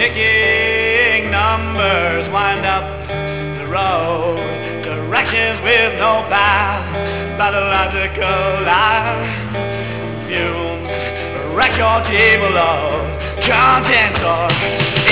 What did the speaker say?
ticking numbers wind up the road. Directions with no path, pathological life. Fumes, record table of contents or